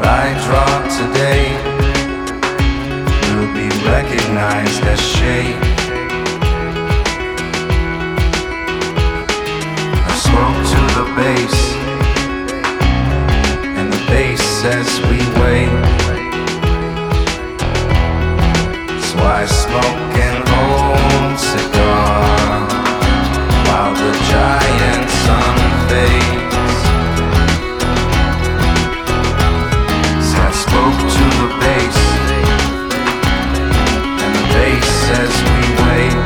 I draw today will be recognized as shade. I spoke to the bass, and the bass says we wait. So I smoke an old cigar while the giant sun fades. Spoke to the bass, and the bass says we wait.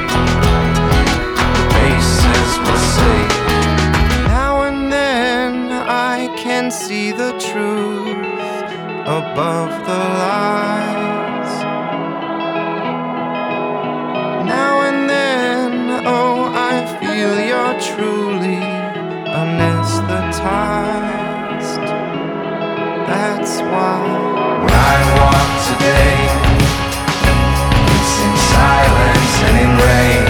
The bass says we'll say. Now and then I can see the truth above the lies. Now and then, oh, I feel you're truly anesthetized. That's why when I walk today, it's in silence and in rain.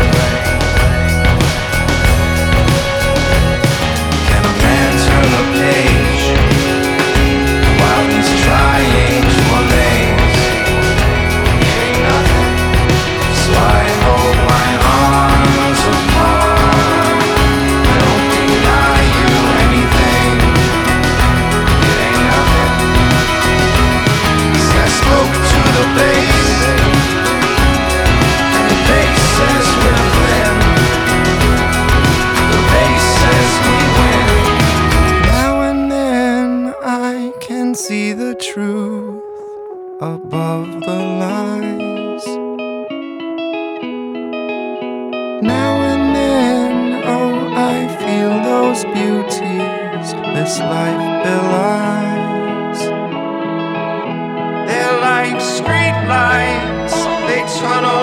Can a man turn the page while he's trying to amaze? It ain't nothing, so I hold my arms apart. I don't deny you anything. It ain't nothing. I spoke to the bass, and the bass says we're win. The bass says we win. Now and then I can see the truth above the lies. Now and then, oh, I feel those beauties this life belies. They're like street lights, they tunnel